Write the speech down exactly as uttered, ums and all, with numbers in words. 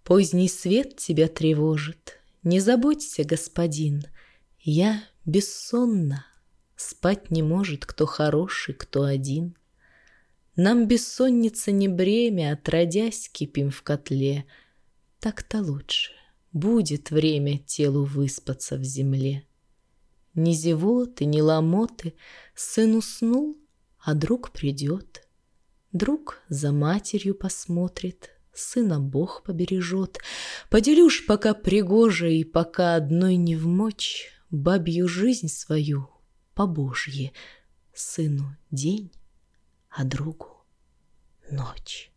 Поздний свет тебя тревожит, не заботься, господин. Я бессонна, спать не может, кто хороший, кто один. Нам бессонница не бремя, отродясь кипим в котле. Так-то лучше, будет время телу выспаться в земле. Ни зевоты, ни ломоты, сын уснул, а друг придет. Друг за матерью посмотрит, сына Бог побережет. Поделюшь пока пригоже и пока одной не вмочь бабью жизнь свою по Божье, сыну день, а другу ночь.